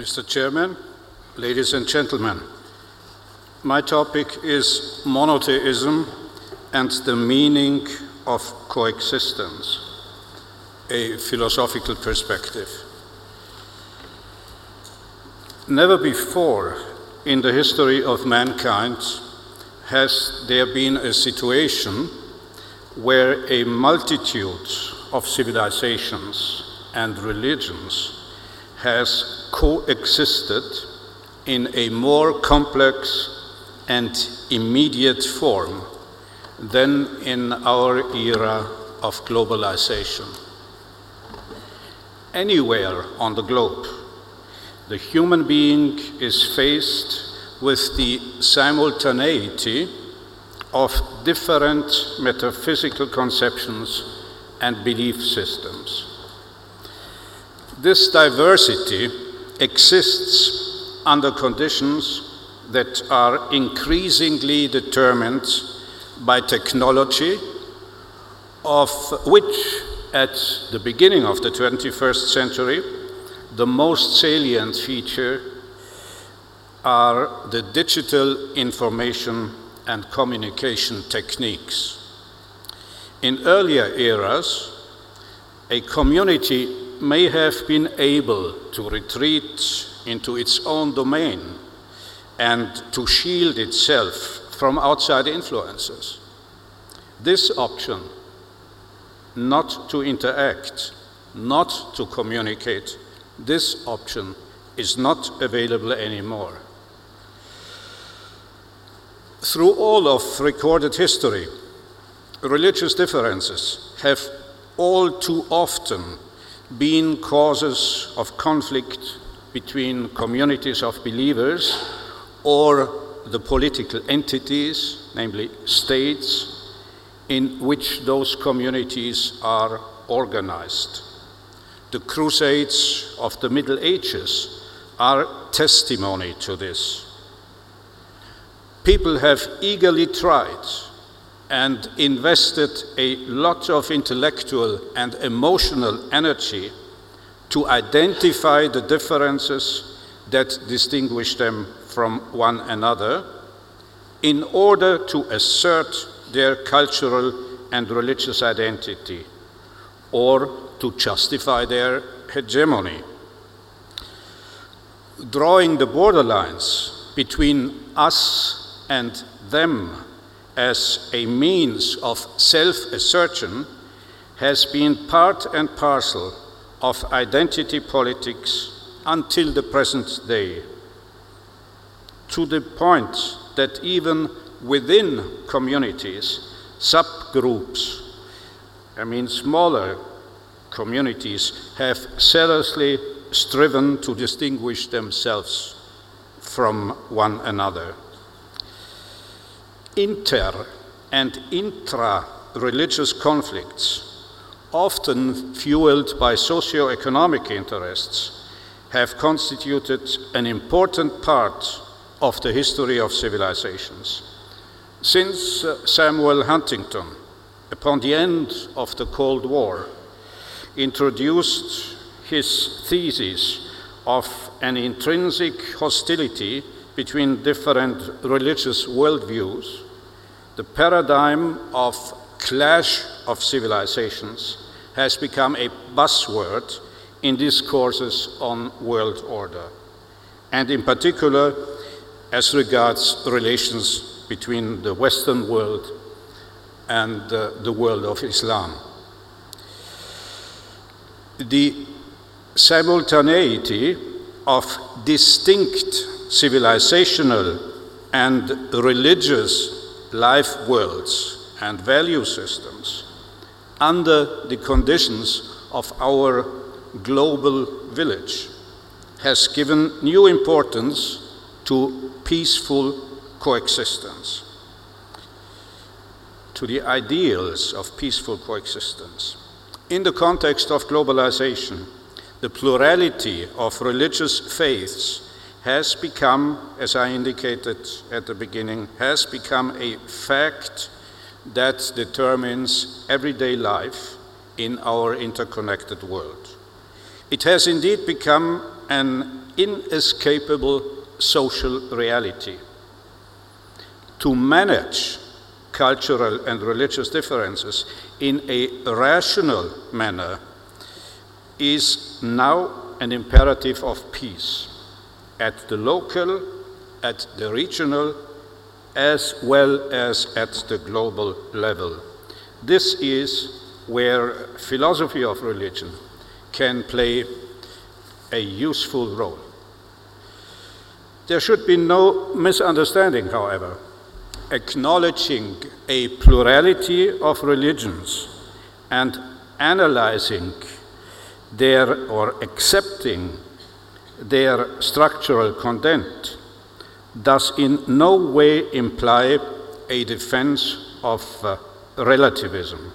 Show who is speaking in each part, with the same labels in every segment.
Speaker 1: Mr. Chairman, ladies and gentlemen, my topic is monotheism and the meaning of coexistence, a philosophical perspective. Never before in the history of mankind has there been a situation where a multitude of civilizations and religions has coexisted in a more complex and immediate form than in our era of globalization. Anywhere on the globe, the human being is faced with the simultaneity of different metaphysical conceptions and belief systems. This diversity exists under conditions that are increasingly determined by technology, of which at the beginning of the 21st century, the most salient feature are the digital information and communication techniques. In earlier eras, a community may have been able to retreat into its own domain and to shield itself from outside influences. This option, not to interact, not to communicate, this option is not available anymore. Through all of recorded history, religious differences have all too often been causes of conflict between communities of believers or the political entities, namely states, in which those communities are organized. The Crusades of the Middle Ages are testimony to this. People have eagerly tried and invested a lot of intellectual and emotional energy to identify the differences that distinguish them from one another in order to assert their cultural and religious identity or to justify their hegemony. Drawing the borderlines between us and them as a means of self-assertion has been part and parcel of identity politics until the present day, to the point that even within communities, subgroups, smaller communities, have zealously striven to distinguish themselves from one another. Inter- and intra-religious conflicts, often fueled by socio-economic interests, have constituted an important part of the history of civilizations. Since Samuel Huntington, upon the end of the Cold War, introduced his thesis of an intrinsic hostility between different religious worldviews, the paradigm of clash of civilizations has become a buzzword in discourses on world order, and in particular as regards relations between the Western world and the world of Islam. The simultaneity of distinct civilizational and religious life worlds and value systems under the conditions of our global village has given new importance to peaceful coexistence, to the ideals of peaceful coexistence. In the context of globalization, the plurality of religious faiths has become, as I indicated at the beginning, has become a fact that determines everyday life in our interconnected world. It has indeed become an inescapable social reality. To manage cultural and religious differences in a rational manner is now an imperative of peace at the local, at the regional, as well as at the global level. This is where philosophy of religion can play a useful role. There should be no misunderstanding, however. Acknowledging a plurality of religions and analyzing their or accepting their structural content does in no way imply a defense of relativism.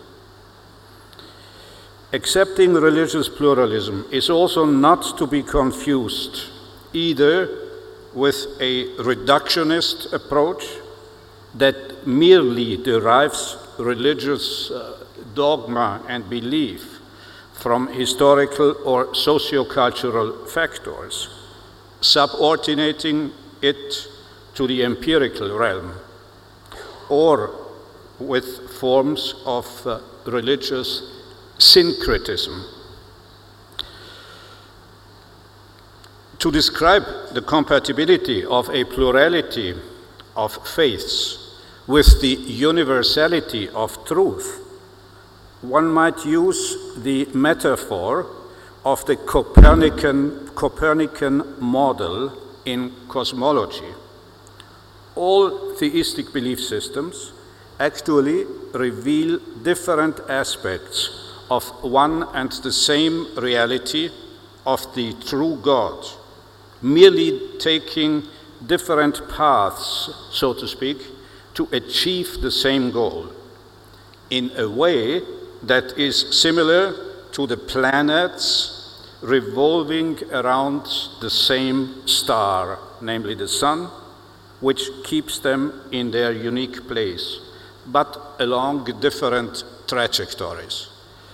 Speaker 1: Accepting religious pluralism is also not to be confused either with a reductionist approach that merely derives religious dogma and belief from historical or sociocultural factors, subordinating it to the empirical realm, or with forms of religious syncretism. To describe the compatibility of a plurality of faiths with the universality of truth, one might use the metaphor of the Copernican model in cosmology. All theistic belief systems actually reveal different aspects of one and the same reality of the true God, merely taking different paths, so to speak, to achieve the same goal, in a way that is similar to the planets revolving around the same star, namely the sun, which keeps them in their unique place, but along different trajectories.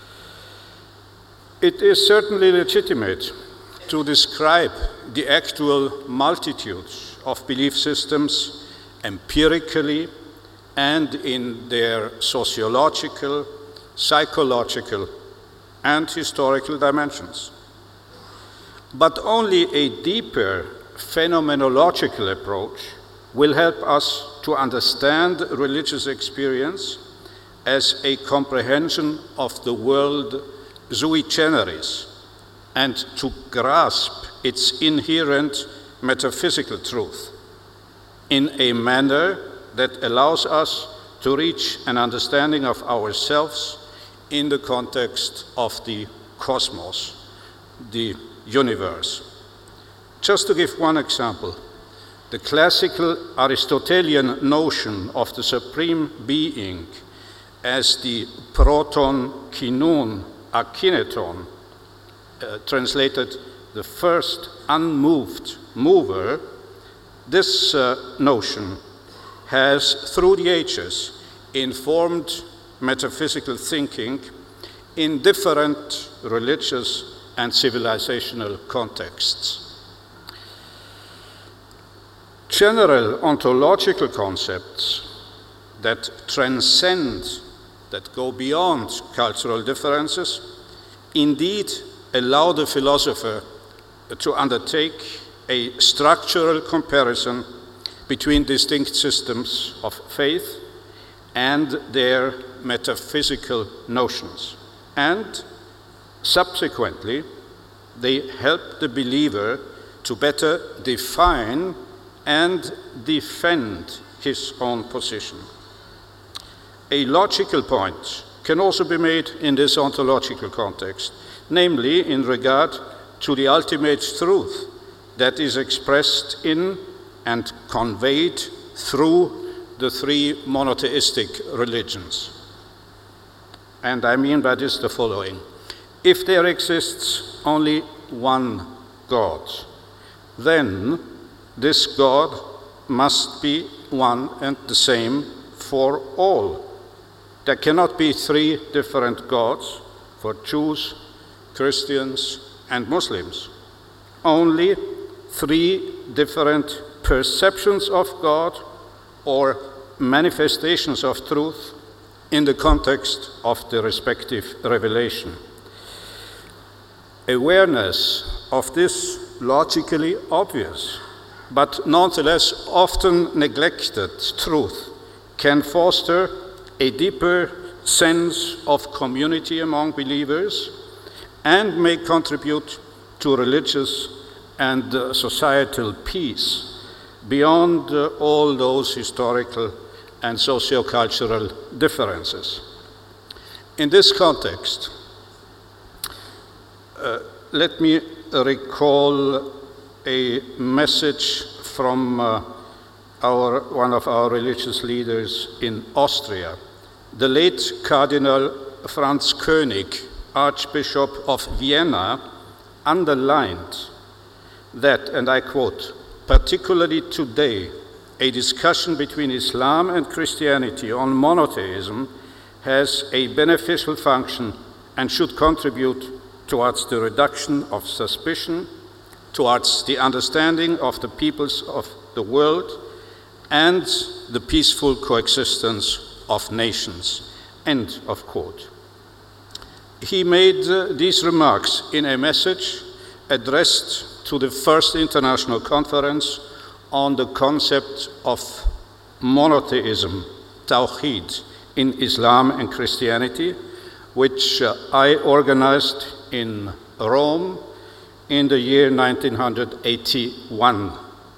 Speaker 1: It is certainly legitimate to describe the actual multitudes of belief systems empirically and in their sociological, psychological, and historical dimensions. But only a deeper phenomenological approach will help us to understand religious experience as a comprehension of the world sui generis and to grasp its inherent metaphysical truth in a manner that allows us to reach an understanding of ourselves in the context of the cosmos, the universe. Just to give one example, the classical Aristotelian notion of the supreme being as the proton kinon akineton, translated the first unmoved mover, this notion has, through the ages, informed metaphysical thinking in different religious and civilizational contexts. General ontological concepts that transcend, that go beyond cultural differences, indeed allow the philosopher to undertake a structural comparison between distinct systems of faith and their metaphysical notions. And subsequently, they help the believer to better define and defend his own position. A logical point can also be made in this ontological context, namely in regard to the ultimate truth that is expressed in and conveyed through the three monotheistic religions. And I mean by this the following. If there exists only one God, then this God must be one and the same for all. There cannot be three different gods for Jews, Christians, and Muslims. Only three different perceptions of God or manifestations of truth in the context of the respective revelation. Awareness of this logically obvious, but nonetheless often neglected truth can foster a deeper sense of community among believers and may contribute to religious and societal peace beyond all those historical and socio-cultural differences. In this context, let me recall a message from one of our religious leaders in Austria. The late Cardinal Franz König, Archbishop of Vienna, underlined that, and I quote, "Particularly today, a discussion between Islam and Christianity on monotheism has a beneficial function and should contribute towards the reduction of suspicion, towards the understanding of the peoples of the world, and the peaceful coexistence of nations." End of quote. He made these remarks in a message addressed to the First International Conference on the concept of monotheism, Tawhid, in Islam and Christianity, which I organized in Rome in the year 1981.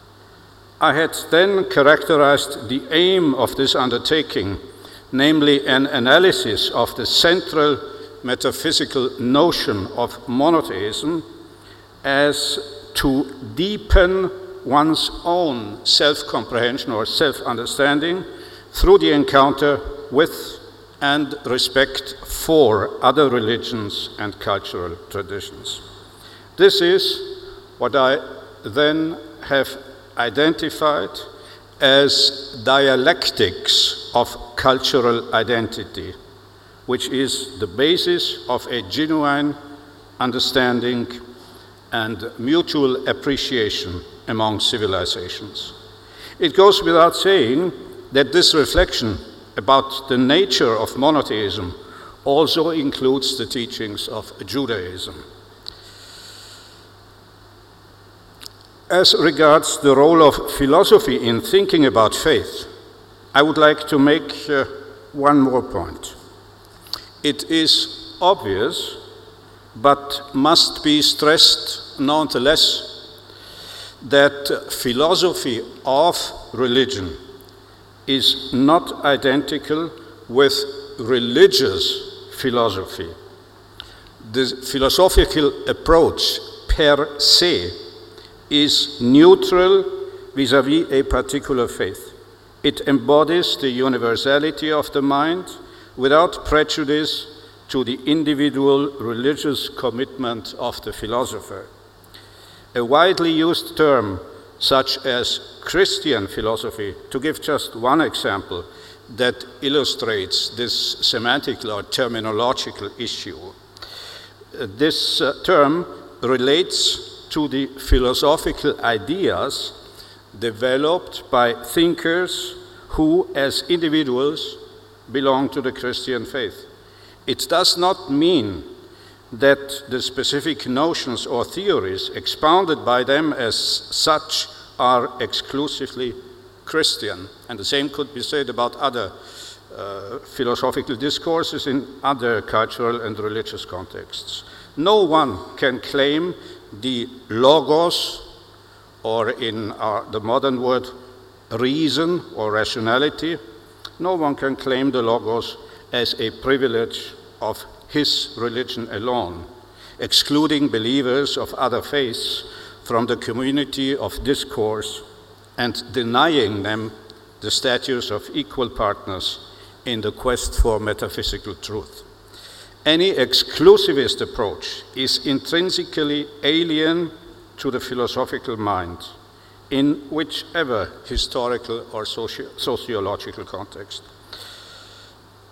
Speaker 1: I had then characterized the aim of this undertaking, namely an analysis of the central metaphysical notion of monotheism, as to deepen one's own self-comprehension or self-understanding through the encounter with and respect for other religions and cultural traditions. This is what I then have identified as dialectics of cultural identity, which is the basis of a genuine understanding and mutual appreciation among civilizations. It goes without saying that this reflection about the nature of monotheism also includes the teachings of Judaism. As regards the role of philosophy in thinking about faith, I would like to make one more point. It is obvious, but must be stressed nonetheless, that philosophy of religion is not identical with religious philosophy. The philosophical approach per se is neutral vis-à-vis a particular faith. It embodies the universality of the mind without prejudice to the individual religious commitment of the philosopher. A widely used term such as Christian philosophy, to give just one example that illustrates this semantical or terminological issue. This term relates to the philosophical ideas developed by thinkers who, as individuals, belong to the Christian faith. It does not mean that the specific notions or theories expounded by them as such are exclusively Christian. And the same could be said about other philosophical discourses in other cultural and religious contexts. No one can claim the logos, or in the modern word, reason or rationality, no one can claim the logos as a privilege of his religion alone, excluding believers of other faiths from the community of discourse and denying them the status of equal partners in the quest for metaphysical truth. Any exclusivist approach is intrinsically alien to the philosophical mind, in whichever historical or sociological context.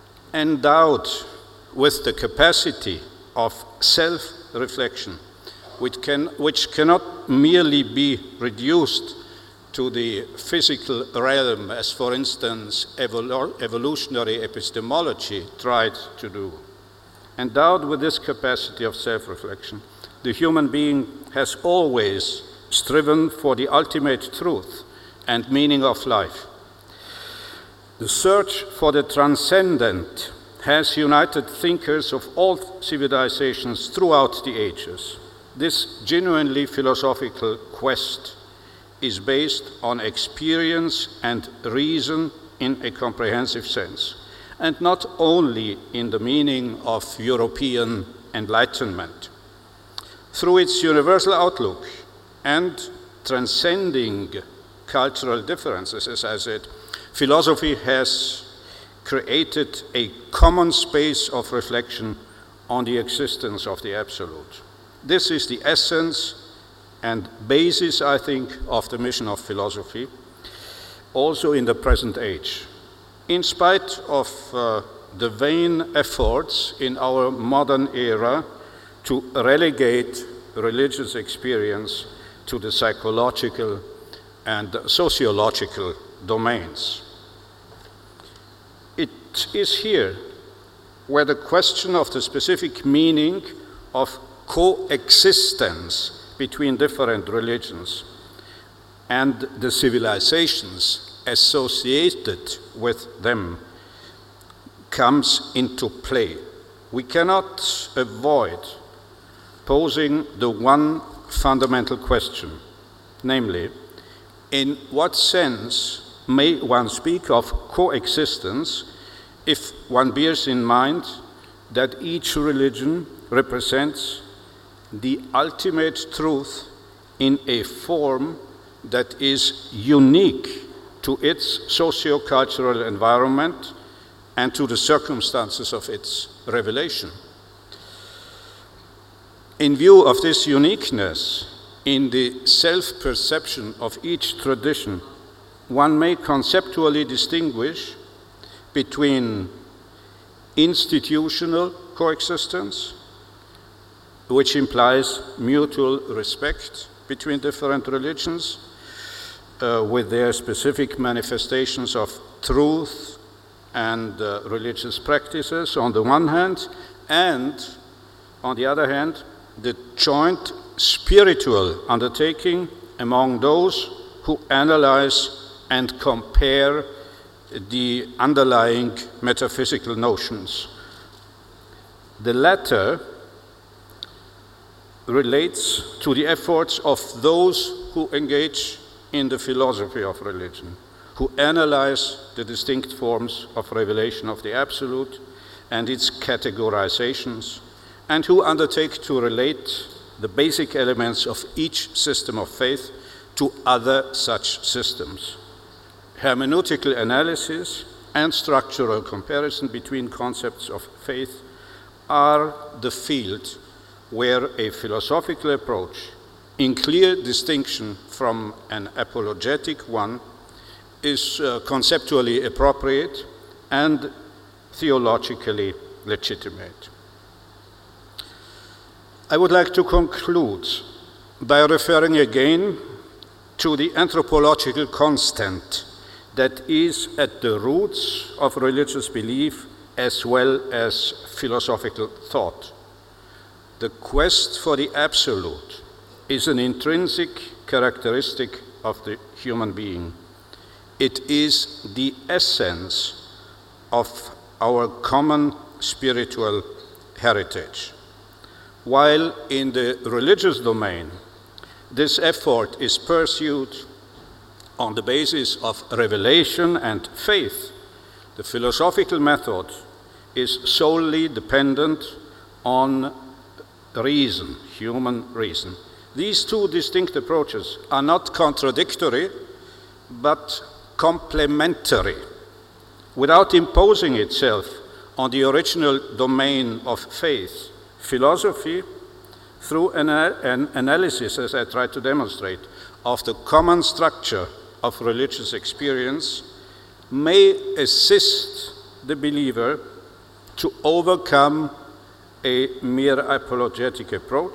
Speaker 1: Endowed with the capacity of self-reflection, which cannot merely be reduced to the physical realm, as, for instance, evolutionary epistemology tried to do. Endowed with this capacity of self-reflection, the human being has always striven for the ultimate truth and meaning of life. The search for the transcendent has united thinkers of all civilizations throughout the ages. This genuinely philosophical quest is based on experience and reason in a comprehensive sense, and not only in the meaning of European enlightenment. Through its universal outlook and transcending cultural differences, as I said, philosophy has created a common space of reflection on the existence of the Absolute. This is the essence and basis, I think, of the mission of philosophy, also in the present age. In spite of the vain efforts in our modern era to relegate religious experience to the psychological and sociological domains. It is here where the question of the specific meaning of coexistence between different religions and the civilizations associated with them comes into play. We cannot avoid posing the one fundamental question, namely, in what sense may one speak of coexistence if one bears in mind that each religion represents the ultimate truth in a form that is unique to its socio-cultural environment and to the circumstances of its revelation. In view of this uniqueness in the self-perception of each tradition, one may conceptually distinguish between institutional coexistence, which implies mutual respect between different religions, with their specific manifestations of truth and religious practices on the one hand, and on the other hand, the joint spiritual undertaking among those who analyze and compare the underlying metaphysical notions. The latter relates to the efforts of those who engage in the philosophy of religion, who analyze the distinct forms of revelation of the Absolute and its categorizations, and who undertake to relate the basic elements of each system of faith to other such systems. Hermeneutical analysis and structural comparison between concepts of faith are the field where a philosophical approach, in clear distinction from an apologetic one, is conceptually appropriate and theologically legitimate. I would like to conclude by referring again to the anthropological constant that is at the roots of religious belief as well as philosophical thought. The quest for the Absolute is an intrinsic characteristic of the human being. It is the essence of our common spiritual heritage. While in the religious domain, this effort is pursued on the basis of revelation and faith, the philosophical method is solely dependent on reason, human reason. These two distinct approaches are not contradictory, but complementary. Without imposing itself on the original domain of faith, philosophy, through an analysis, as I tried to demonstrate, of the common structure of religious experience, may assist the believer to overcome a mere apologetic approach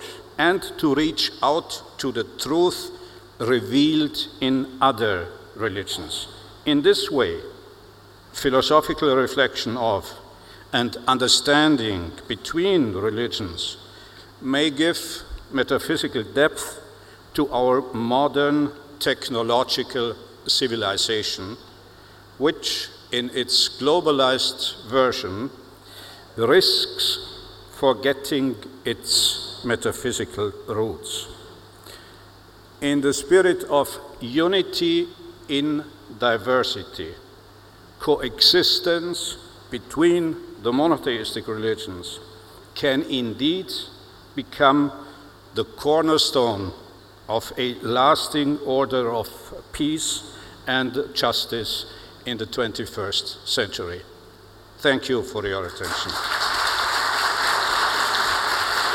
Speaker 1: and to reach out to the truth revealed in other religions. In this way, philosophical reflection of and understanding between religions may give metaphysical depth to our modern technological civilization, which in its globalized version risks forgetting its metaphysical roots. In the spirit of unity in diversity, coexistence between the monotheistic religions can indeed become the cornerstone of a lasting order of peace and justice in the 21st century. Thank you for your attention.